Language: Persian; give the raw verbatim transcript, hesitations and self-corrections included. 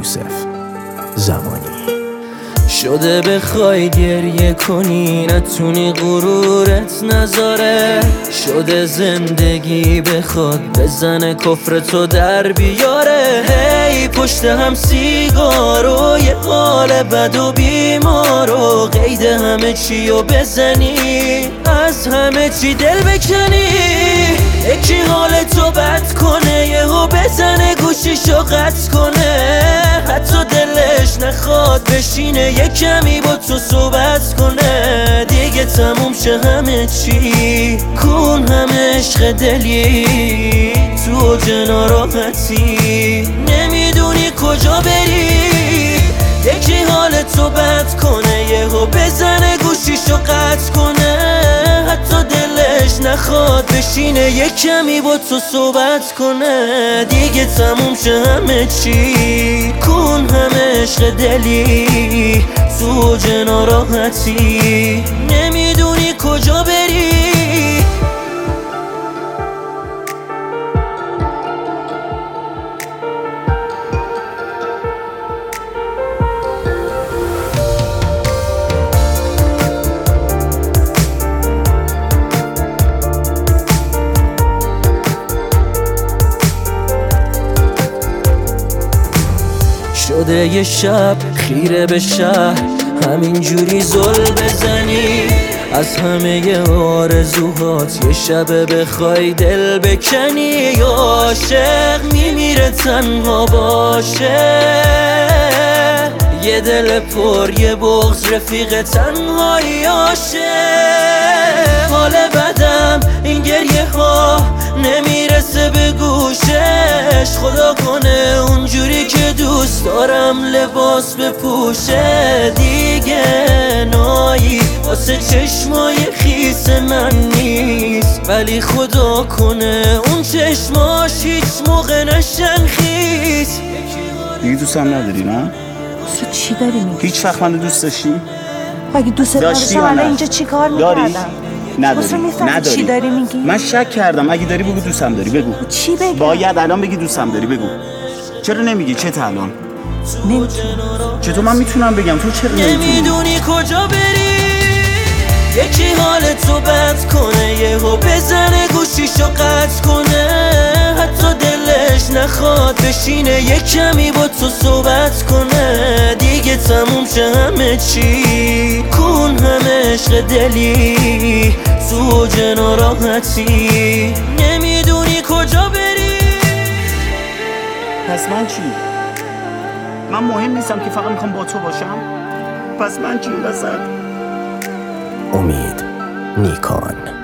یوسف زمانی. شده بخوای گریه کنی نتونی غرورت نذاره، شده زندگی بخواد بزنه کفر تو در بیاره. هی پشت هم سیگارو یه حال بد و بیمارو، قید همه چی رو بزنی از همه چی دل بکنی. یکی حال تو بد کنه یهو بزنه گوشیشو قطع کنه، حتی دلش نخواد بشینه یه کمی با تو صحبت کنه. دیگه تموم شه همه چی، کن همه عشق دلی تو جنا راحتی، نمیدونی کجا بری. یکی حال تو بد کنه یهو بزنه گوشیشو قطع کنه، حتی دلش نخواد بشینه یه کمی با تو صحبت کنه. دیگه تموم شه همه چی، کن همه عشق دلی تو جنا راحتی، نمیدونی کجا بری. شده یه شب خیره به شهر همینجوری زل بزنی، از همه ی آرزوهات یه شب بخوای دل بکنی. عاشق میمیره تنها باشه، یه دل پر یه بغض رفیق تنهایی آشه. حال بدم این گریه ها نمیرسه به گوشش، خدا کنه اونجوری که دوست دارم لباس بپوشه. دیگه نایی واسه چشمای خیس من نیست، ولی خدا کنه اون چشماش هیچ موقع نشن خیس. دیگه دوست هم نداری نه؟ تو چی داری میگی؟ هیچ وقت من دوست داشتی؟ اگه دوست داشتم الان اینجا چی کار میکردم؟ نداری؟ نداری؟ چی داری میگی؟ من شک کردم، اگه داری بگو دوستم داری، بگو. چی بگم؟ باید الان بگی دوستم داری، بگو. چرا نمیگی؟ چه تا الان؟ نمیتونم. چطور من میتونم بگم؟ تو چرا نمیتونی؟ نمیدونی کجا بری. یکی حال تو بد کنه یهو بزنه گوشیشو قطع کنه، حتی دلش نخواد بشینه یه کمی با تو صحبت کنه. دیگه تموم شه همه چی، کن همه عشق دلی تو جنا راحتی، نمیدونی کجا بری. پس من چی؟ من مهم نیستم که فقط میخوام با تو باشم؟ پس من چی این وسط؟ امید نیکان.